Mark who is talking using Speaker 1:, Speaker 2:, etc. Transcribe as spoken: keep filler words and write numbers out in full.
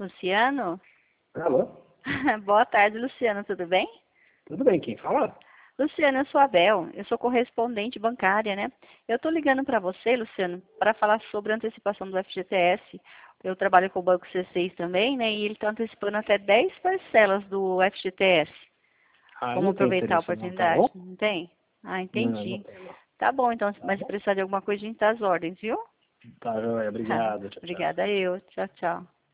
Speaker 1: Luciano?
Speaker 2: Alô?
Speaker 1: Boa tarde, Luciano, tudo bem?
Speaker 2: Tudo bem, quem fala?
Speaker 1: Luciano, eu sou a Bel, eu sou correspondente bancária, né? Eu estou ligando para você, Luciano, para falar sobre a antecipação do F G T S. Eu trabalho com o Banco C seis também, né? E ele está antecipando até dez parcelas do F G T S.
Speaker 2: Ah, eu
Speaker 1: Como
Speaker 2: não tenho
Speaker 1: aproveitar a
Speaker 2: interesse não, tá
Speaker 1: oportunidade?
Speaker 2: bom?
Speaker 1: Não tem? Ah,
Speaker 2: Não, não
Speaker 1: entendi.
Speaker 2: tenho não.
Speaker 1: Tá bom, então,
Speaker 2: Tá
Speaker 1: mas se
Speaker 2: bom?
Speaker 1: precisar de alguma coisa, a gente tá às ordens, viu?
Speaker 2: Tá, joia,
Speaker 1: Tá.
Speaker 2: obrigado, tchau, tchau.
Speaker 1: Obrigada eu. Tchau, tchau.